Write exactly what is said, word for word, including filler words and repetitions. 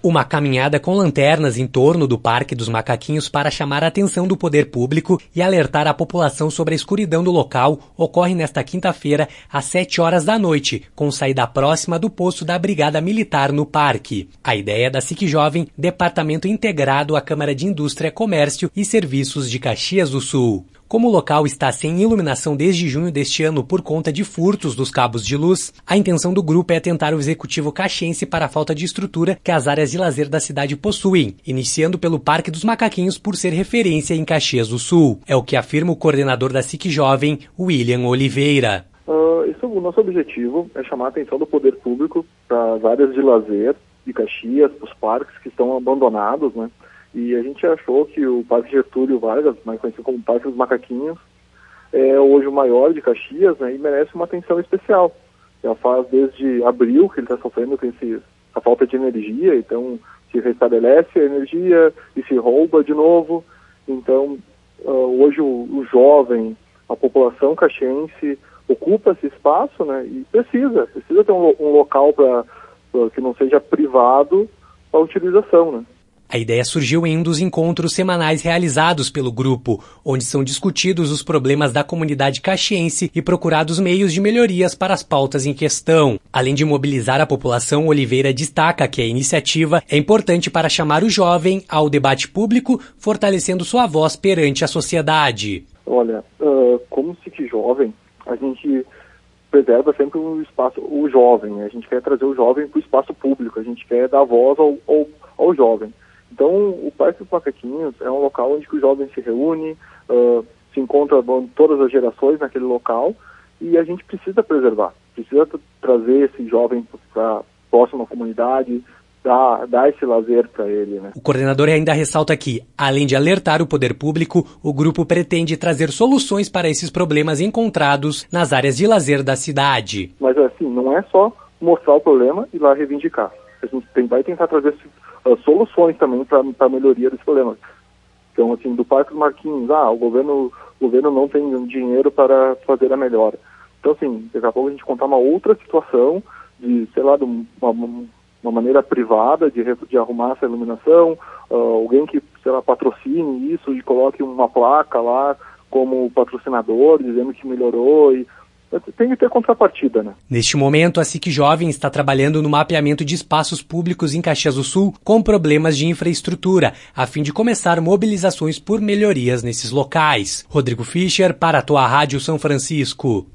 Uma caminhada com lanternas em torno do Parque dos Macaquinhos para chamar a atenção do poder público e alertar a população sobre a escuridão do local ocorre nesta quinta-feira, às sete horas da noite, com saída próxima do posto da Brigada Militar no parque. A ideia é da SIC Jovem, Departamento Integrado à Câmara de Indústria, Comércio e Serviços de Caxias do Sul. Como o local está sem iluminação desde junho deste ano por conta de furtos dos cabos de luz, a intenção do grupo é tentar o executivo caxiense para a falta de estrutura que as áreas de lazer da cidade possuem, iniciando pelo Parque dos Macaquinhos por ser referência em Caxias do Sul. É o que afirma o coordenador da SIC Jovem, William Oliveira. Uh, esse, o nosso objetivo é chamar a atenção do poder público para as áreas de lazer de Caxias, os parques que estão abandonados, né? E a gente achou que o Parque Getúlio Vargas, mais conhecido como Parque dos Macaquinhos, é hoje o maior de Caxias, né, e merece uma atenção especial. Já faz desde abril que ele está sofrendo com esse, a falta de energia, então se restabelece a energia e se rouba de novo. Então, uh, hoje o, o jovem, a população caxiense ocupa esse espaço, né, e precisa, precisa ter um, um local para que não seja privado para utilização, né. A ideia surgiu em um dos encontros semanais realizados pelo grupo, onde são discutidos os problemas da comunidade caxiense e procurados meios de melhorias para as pautas em questão. Além de mobilizar a população, Oliveira destaca que a iniciativa é importante para chamar o jovem ao debate público, fortalecendo sua voz perante a sociedade. Olha, uh, como SIC Jovem, a gente preserva sempre o espaço, o jovem, a gente quer trazer o jovem para o espaço público, a gente quer dar voz ao, ao, ao jovem. Então, o Parque dos Macaquinhos é um local onde o jovem se reúne, uh, se encontra bom, todas as gerações naquele local, e a gente precisa preservar, precisa trazer esse jovem para a próxima comunidade, dar, dar esse lazer para ele, né? O coordenador ainda ressalta que, além de alertar o poder público, o grupo pretende trazer soluções para esses problemas encontrados nas áreas de lazer da cidade. Mas assim, não é só mostrar o problema e lá reivindicar. A gente tem, vai tentar trazer uh, soluções também para a melhoria desse problema. Então, assim, do Parque dos Marquinhos, ah, o governo, o governo não tem dinheiro para fazer a melhora. Então, assim, daqui a pouco a gente contar uma outra situação de, sei lá, de uma, uma maneira privada de, de arrumar essa iluminação, uh, alguém que, sei lá, patrocine isso e coloque uma placa lá como patrocinador, dizendo que melhorou e tem que ter contrapartida, né? Neste momento, a SIC Jovem está trabalhando no mapeamento de espaços públicos em Caxias do Sul com problemas de infraestrutura, a fim de começar mobilizações por melhorias nesses locais. Rodrigo Fischer, para a tua Rádio São Francisco.